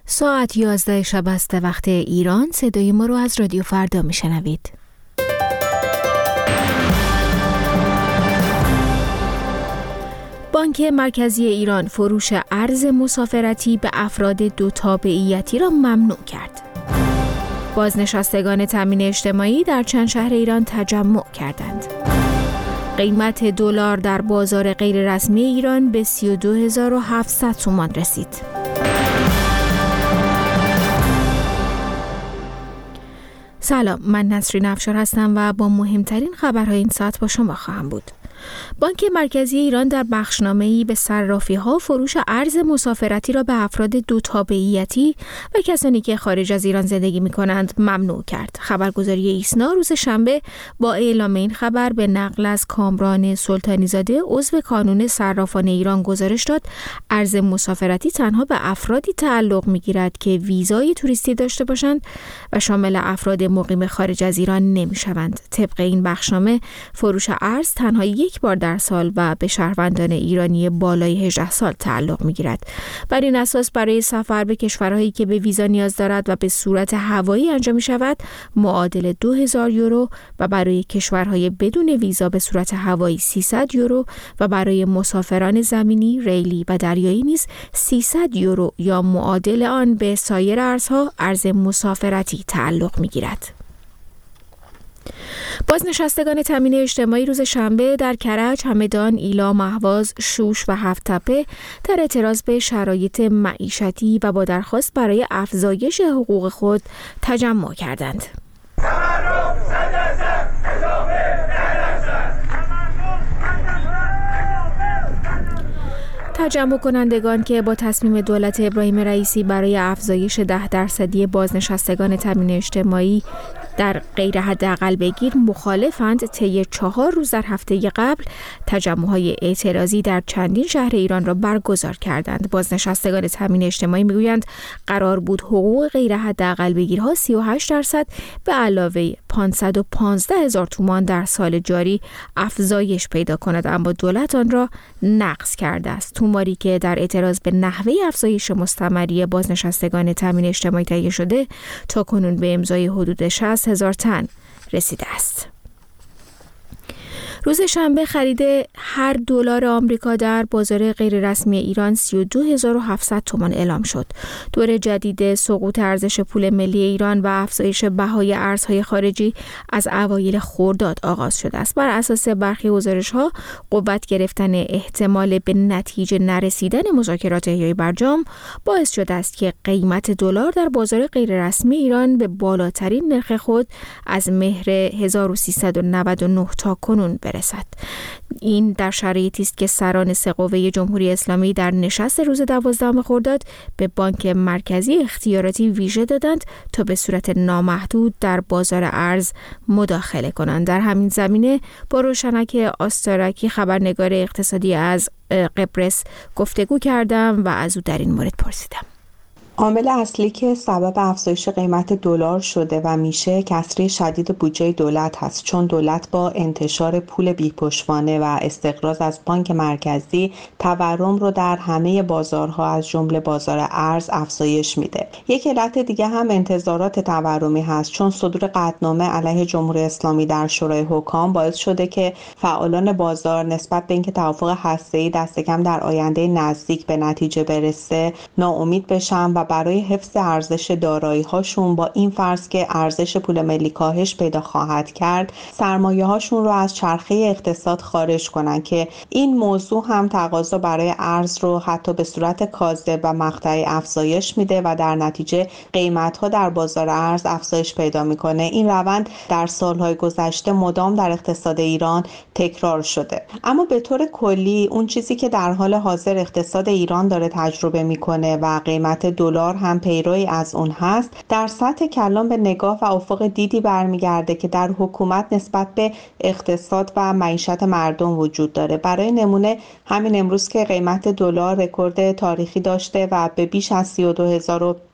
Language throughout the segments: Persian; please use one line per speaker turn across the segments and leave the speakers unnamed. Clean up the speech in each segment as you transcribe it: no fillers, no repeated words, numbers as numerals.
ساعت 11 شب است وقت ایران. صدای ما رو از رادیو فردا میشنوید. بانک مرکزی ایران فروش ارز مسافرتی به افراد دو تابعیتی را ممنوع کرد. بازنشستگان تامین اجتماعی در چند شهر ایران تجمع کردند. قیمت دلار در بازار غیررسمی ایران به 32700 تومان رسید. سلام، من نسرین افشار هستم و با مهمترین خبرهای این ساعت با شما خواهم بود. بانک مرکزی ایران در بخشنامه‌ای به صرافی‌ها فروش ارز مسافرتی را به افراد دو تابعیتی و کسانی که خارج از ایران زندگی می‌کنند ممنوع کرد. خبرگزاری ایسنا روز شنبه با اعلام این خبر به نقل از کامران سلطانی‌زاده عضو کانون صرافان ایران گزارش داد ارز مسافرتی تنها به افرادی تعلق می‌گیرد که ویزای توریستی داشته باشند و شامل افراد مقیم خارج از ایران نمی‌شوند. طبق این بخشنامه فروش ارز تنها یک بار در سال و به شهروندان ایرانی بالای 18 سال تعلق می‌گیرد. بر این اساس برای سفر به کشورهایی که به ویزا نیاز دارد و به صورت هوایی انجام می‌شود معادل 2000 یورو و برای کشورهای بدون ویزا به صورت هوایی 300 یورو و برای مسافران زمینی، ریلی و دریایی نیز 300 یورو یا معادل آن به سایر ارزها ارز مسافرتی تعلق می‌گیرد. بازنشستگان تامین اجتماعی روز شنبه در کرج، همدان، ایلا، اهواز، شوش و هفت‌تپه در اعتراض به شرایط معیشتی و با درخواست برای افزایش حقوق خود تجمع کردند. تجمع کنندگان که با تصمیم دولت ابراهیم رئیسی برای افزایش 10% بازنشستگان تامین اجتماعی در غیر حداقل بگیر مخالفند، طی 4 روز در هفته قبل تجمع‌های اعتراضی در چندین شهر ایران را برگزار کردند. بازنشستگان تامین اجتماعی میگویند قرار بود حقوق غیر حداقل بگیرها 38% به علاوه 515,000 تومان در سال جاری افزایش پیدا کند، اما دولت آن را نقض کرده است. توماری که در اعتراض به نحوه افزایش مستمری بازنشستگان تامین اجتماعی تهیه شده تاکنون به امضای حدود 60,000 تن رسیده است. روز شنبه خرید هر دلار آمریکا در بازار غیررسمی ایران 32700 تومان اعلام شد. دور جدید سقوط ارزش پول ملی ایران و افزایش بهای ارزهای خارجی از اوایل خرداد آغاز شده است. بر اساس برخی گزارش‌ها قوت گرفتن احتمال به نتیجه نرسیدن مذاکرات احیای برجام باعث شده است که قیمت دلار در بازار غیررسمی ایران به بالاترین نرخ خود از مهر 1399 تا کنون برسد. این در شرایطی است که سران سه قوه جمهوری اسلامی در نشست روز 12 خرداد به بانک مرکزی اختیاراتی ویژه دادند تا به صورت نامحدود در بازار ارز مداخله کنند. در همین زمینه با روشنک آستارکی خبرنگار اقتصادی از قبرس گفتگو کردم و از او در این مورد پرسیدم.
عامل اصلی که سبب افزایش قیمت دلار شده و میشه کسری شدید بودجه دولت هست، چون دولت با انتشار پول بی‌پشتوانه و استقراض از بانک مرکزی تورم رو در همه بازارها از جمله بازار ارز افزایش میده. یک علت دیگه هم انتظارات تورمی هست، چون صدور قطعنامه علیه جمهوری اسلامی در شورای حکام باعث شده که فعالان بازار نسبت به اینکه توافق هسته‌ای دست کم در آینده نزدیک به نتیجه برسه ناامید بشن و برای حفظ ارزش دارایی‌هاشون با این فرض که ارزش پول ملی کاهش پیدا خواهد کرد سرمایه‌هاشون رو از چرخه اقتصاد خارج کنن که این موضوع هم تقاضا برای ارز رو حتی به صورت کاذب و مقطعی افزایش میده و در نتیجه قیمت‌ها در بازار ارز افزایش پیدا میکنه. این روند در سالهای گذشته مدام در اقتصاد ایران تکرار شده. اما به طور کلی اون چیزی که در حال حاضر اقتصاد ایران داره تجربه میکنه و قیمت دلار هم پیروی از اون هست، در سطح کلان به نگاه و افق دیدی برمیگرده که در حکومت نسبت به اقتصاد و معیشت مردم وجود داره. برای نمونه همین امروز که قیمت دلار رکورد تاریخی داشته و به بیش از 32000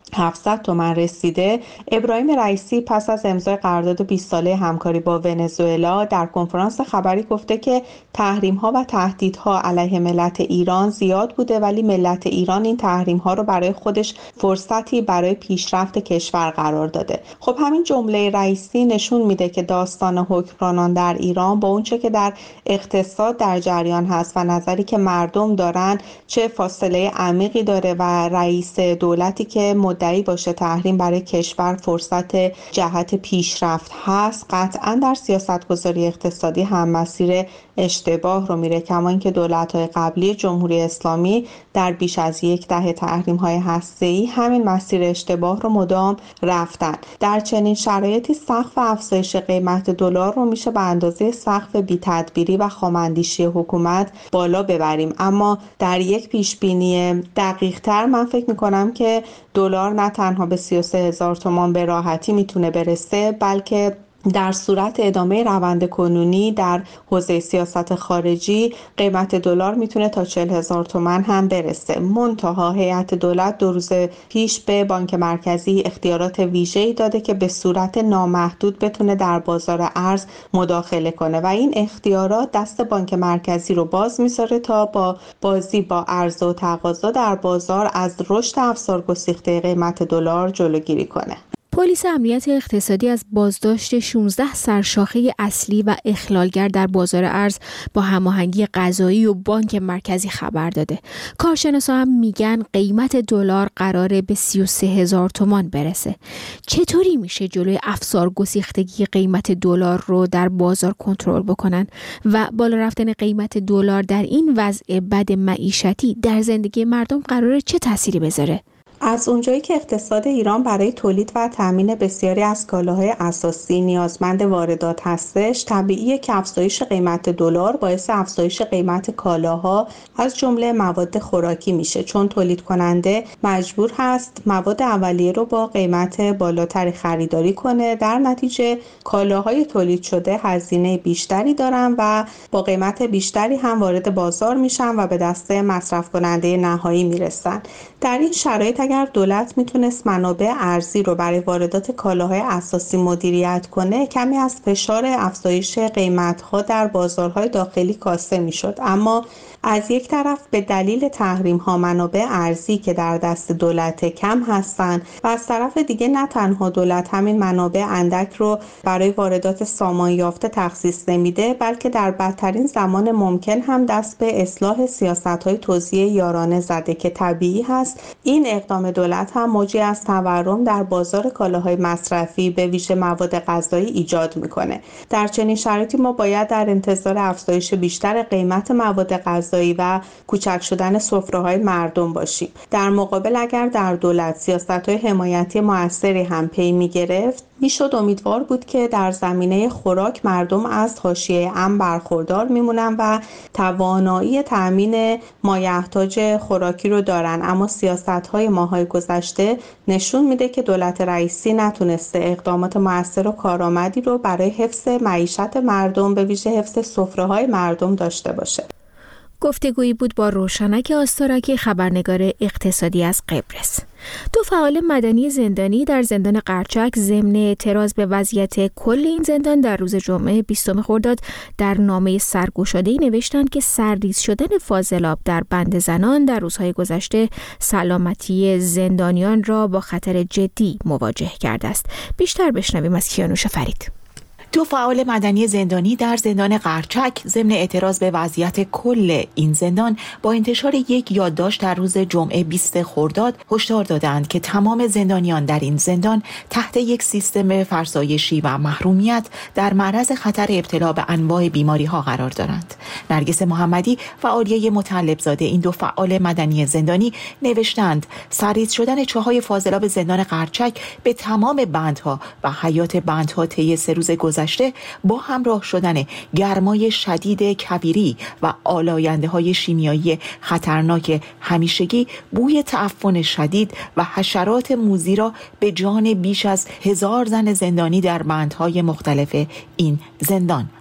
700 تومان رسیده، ابراهیم رئیسی پس از امضای قرارداد 20 ساله همکاری با ونزوئلا در کنفرانس خبری گفته که تحریم‌ها و تهدیدها علیه ملت ایران زیاد بوده، ولی ملت ایران این تحریم‌ها رو برای خودش فرصتی برای پیشرفت کشور قرار داده. خب همین جمله رئیسی نشون میده که داستان حکمرانان در ایران با اونچه که در اقتصاد در جریان هست و نظری که مردم دارن چه فاصله عمیقی داره و رئیس دولتی که مدعی باشه تحریم برای کشور فرصت جهت پیشرفت هست، قطعا در سیاستگذاری اقتصادی هم مسیر اشتباه رو میره، کما اینکه دولت‌های قبلی جمهوری اسلامی در بیش از یک دهه تحریم‌های هسته‌ای همین مسیر اشتباه رو مدام رفتن. در چنین شرایطی سقف افزایش قیمت دلار رو میشه به اندازه سقف بی‌تدبیری و خام‌اندیشی حکومت بالا ببریم، اما در یک پیشبینی دقیق‌تر من فکر می‌کنم که دلار نه تنها به 33,000 تومان به راحتی میتونه برسه، بلکه در صورت ادامه روند کنونی در حوزه سیاست خارجی قیمت دلار میتونه تا 40,000 تومان هم برسه. منتها هیئت دولت 2 روز پیش به بانک مرکزی اختیارات ویژه‌ای داده که به صورت نامحدود بتونه در بازار ارز مداخله کنه و این اختیارات دست بانک مرکزی رو باز میذاره تا با بازی با عرضه و تقاضا در بازار از رشد افزارگسیخته قیمت دلار جلوگیری کنه.
پلیس امنیت اقتصادی از بازداشت 16 سرشاخه اصلی و اخلالگر در بازار ارز با هماهنگی قضایی و بانک مرکزی خبر داده. کارشناسا هم میگن قیمت دلار قراره به 33,000 تومان برسه. چطوری میشه جلوی افزار گسیختگی قیمت دلار رو در بازار کنترل بکنن و بالا رفتن قیمت دلار در این وضع بد معیشتی در زندگی مردم قراره چه تأثیری بذاره؟
از اونجایی که اقتصاد ایران برای تولید و تامین بسیاری از کالاهای اساسی نیازمند واردات هستش، طبیعیه که افزایش قیمت دلار باعث افزایش قیمت کالاها از جمله مواد خوراکی میشه، چون تولید کننده مجبور هست مواد اولیه رو با قیمت بالاتری خریداری کنه. در نتیجه کالاهای تولید شده هزینه بیشتری دارن و با قیمت بیشتری هم وارد بازار میشن و به دست مصرف کننده نهایی میرسن. در این شرایط اگر دولت میتونست منابع ارزی رو برای واردات کالاهای اساسی مدیریت کنه، کمی از فشار افزایش قیمت‌ها در بازارهای داخلی کاسته میشد. اما از یک طرف به دلیل تحریم‌ها منابع ارزی که در دست دولت کم هستند و از طرف دیگه نه تنها دولت همین منابع اندک رو برای واردات سامان یافته تخصیص نمیده، بلکه در بدترین زمان ممکن هم دست به اصلاح سیاست‌های توزیع یارانه زده که طبیعی هست این اقدام دولت هم موجی از تورم در بازار کالاهای مصرفی به ویژه مواد غذایی ایجاد میکنه. در چنین شرایطی ما باید در انتظار افزایش بیشتر قیمت مواد غذایی و کوچک شدن سفره‌های مردم باشیم. در مقابل اگر در دولت سیاست‌های حمایتی موثری هم پی می‌گرفت، میشد امیدوار بود که در زمینه خوراک مردم از حاشیه امن برخوردار میمونن و توانایی تامین مایحتاج خوراکی رو دارن. اما سیاست‌های ماهای گذشته نشون میده که دولت رئیسی نتونسته اقدامات موثر و کارآمدی رو برای حفظ معیشت مردم به ویژه حفظ سفره‌های مردم داشته باشه.
گفتگویی بود با روشنک آستاراکی، خبرنگار اقتصادی از قبرس. 2 فعال مدنی زندانی در زندان قرچک ضمن اعتراض به وضعیت کل این زندان در روز جمعه 20 خرداد در نامه سرگشاده‌ای نوشتند که سرریز شدن فاضلاب در بند زنان در روزهای گذشته سلامتی زندانیان را با خطر جدی مواجه کرده است. بیشتر بشنویم از کیانوش فرید.
2 فعال مدنی زندانی در زندان قرچک ضمن اعتراض به وضعیت کل این زندان با انتشار یک یادداشت در روز جمعه 20 خرداد هشدار دادند که تمام زندانیان در این زندان تحت یک سیستم فرسایشی و محرومیت در معرض خطر ابتلا به انواع بیماری‌ها قرار دارند. نرگس محمدی، فعالیه مطلب زاده این 2 فعال مدنی زندانی نوشتند سرریز شدن چاهای فاضلاب زندان قرچک به تمام بندها و حیات بندها طی 3 روز گذشته با همراه شدن گرمای شدید کبیری و آلاینده‌های شیمیایی خطرناک همیشگی، بوی تعفن شدید و حشرات موذی را به جان بیش از 1000 زن زندانی در بندهای مختلف این زندان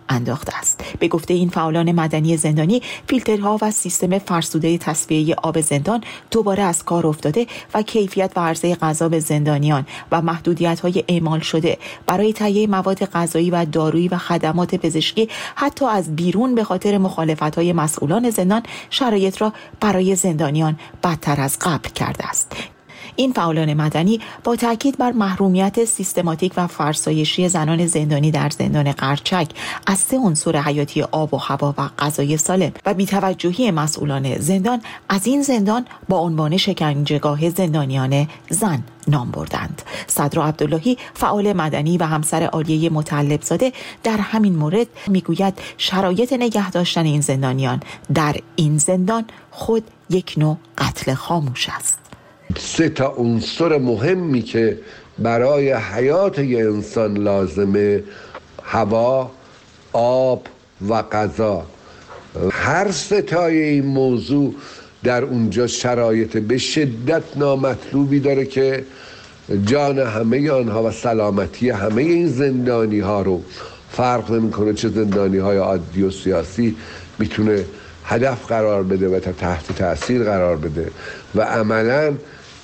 انداخته است. به گفته این فعالان مدنی زندانی، فیلترها و سیستم فرسوده تصفیه آب زندان دوباره از کار افتاده و کیفیت و عرضه غذا به زندانیان و محدودیت‌های اعمال شده برای تهیه مواد غذایی و دارویی و خدمات پزشکی حتی از بیرون به خاطر مخالفت‌های مسئولان زندان شرایط را برای زندانیان بدتر از قبل کرده است. این فعالان مدنی با تاکید بر محرومیت سیستماتیک و فرسایشی زنان زندانی در زندان قرچک از 3 عنصر حیاتی آب و هوا و غذای سالم و بی‌توجهی مسئولان زندان از این زندان با عنوان شکنجهگاه زندانیان زن نام بردند. صدر عبداللهی فعال مدنی و همسر عالیه مطلب‌زاده در همین مورد میگوید شرایط نگه داشتن این زندانیان در این زندان خود یک نوع قتل خاموش است.
3 عنصر مهمی که برای حیات یه انسان لازمه: هوا، آب و غذا. هر 3 این موضوع در اونجا شرایط به شدت نامطلوبی داره که جان همه آنها و سلامتی همه این زندانی ها رو فرق نمیکنه چه زندانی های عادی و سیاسی میتونه هدف قرار بده و تحت تأثیر قرار بده و عملاً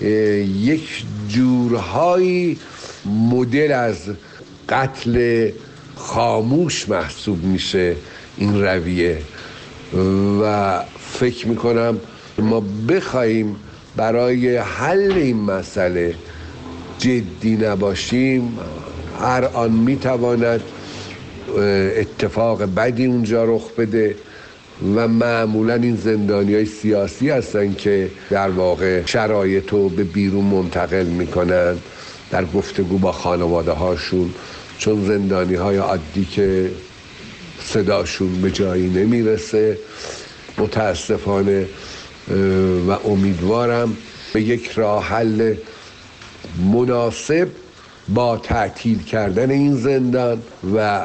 یک جورهایی مدل از قتل خاموش محسوب میشه این رویه و فکر میکنم ما بخوایم برای حل این مسئله جدی نباشیم هر آن میتواند اتفاق بدی اونجا رخ بده و معمولا این زندانیای سیاسی هستن که در واقع شرایط رو به بیرون منتقل میکنن در گفتگو با خانواده هاشون، چون زندانی های عادی که صداشون به جایی نمیرسه. متاسفانه و امیدوارم به یک راه حل مناسب با تعطیل کردن این زندان و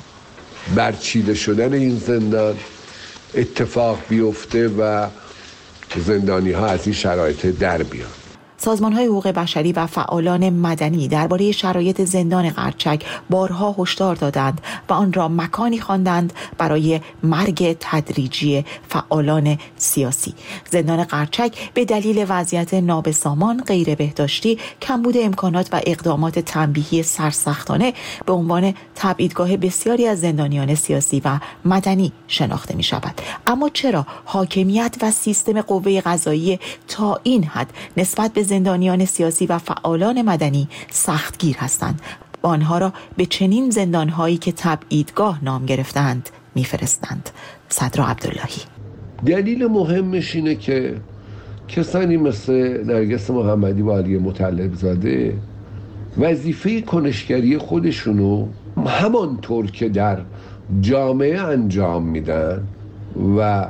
برچیده شدن این زندان اتفاق بیفته و زندانی ها از این شرایط در بیان.
سازمان‌های حقوق بشری و فعالان مدنی درباره شرایط زندان قرچک بارها هشدار دادند و آن را مکانی خواندند برای مرگ تدریجی فعالان سیاسی. زندان قرچک به دلیل وضعیت نابسامان، غیر بهداشتی، کمبود امکانات و اقدامات تنبیهی سرسختانه به عنوان تبعیدگاه بسیاری از زندانیان سیاسی و مدنی شناخته می شود. اما چرا حاکمیت و سیستم قوه قضاییه تا این حد نسبت به زندانیان سیاسی و فعالان مدنی سختگیر هستند و آنها را به چنین زندانهایی که تبعیدگاه نام گرفتند میفرستند؟ صدر عبداللهی:
دلیل مهمش اینه که کسانی مثل نرگس محمدی و علی مطلب‌زاده وظیفه کنشگری خودشونو همانطور که در جامعه انجام میدن و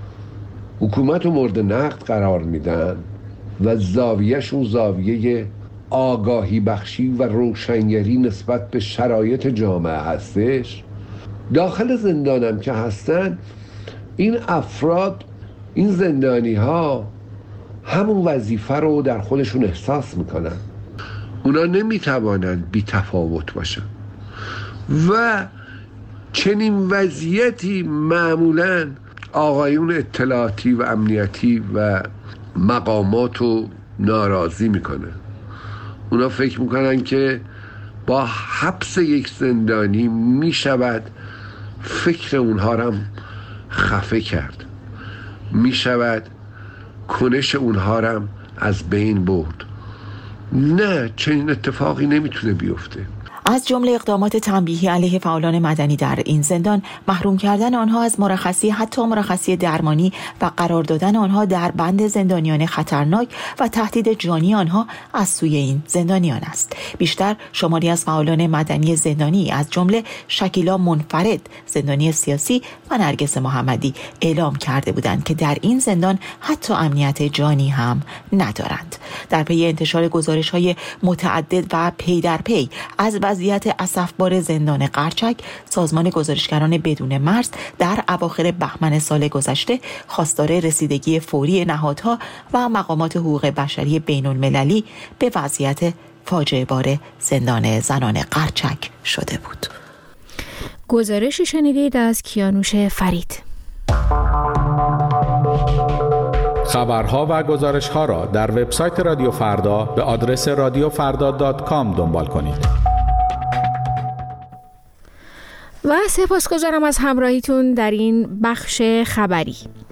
حکومت رو مورد نقد قرار میدن و زاویهشون زاویه آگاهی بخشی و روشنگری نسبت به شرایط جامعه هستش، داخل زندانم که هستن این افراد، این زندانی ها همون وظیفه رو در خودشون احساس میکنن. اونا نمیتوانند بی تفاوت باشن و چنین وضعیتی معمولاً آقایون اطلاعاتی و امنیتی و مقامات رو ناراضی میکنه. اونا فکر میکنن که با حبس یک زندانی میشود فکر اونها رو خفه کرد، میشود کنش اونها رو از بین برد. نه، چنین اتفاقی نمیتونه بیفته.
از جمله اقدامات تنبیهی علیه فعالان مدنی در این زندان، محروم کردن آنها از مرخصی، حتی مرخصی درمانی، و قرار دادن آنها در بند زندانیان خطرناک و تهدید جانی آنها از سوی این زندانیان است. بیشتر شماری از فعالان مدنی زندانی از جمله شکیلا منفرد، زندانی سیاسی، و نرگس محمدی اعلام کرده بودند که در این زندان حتی امنیت جانی هم ندارند. در پی انتشار گزارش‌های متعدد و پی در پی از وضعیت اسفبار زندان قرچک، سازمان گزارشگران بدون مرز در اواخر بهمن سال گذشته خواستار رسیدگی فوری نهادها و مقامات حقوق بشری بین المللی به وضعیت فاجعه بار زندان زنان قرچک شده بود.
گزارشی شنیدید از کیانوش فرید.
خبرها و گزارشها را در وبسایت رادیو فردا به آدرس radiofarda.com دنبال کنید.
و سپاسگزارم از همراهیتون در این بخش خبری.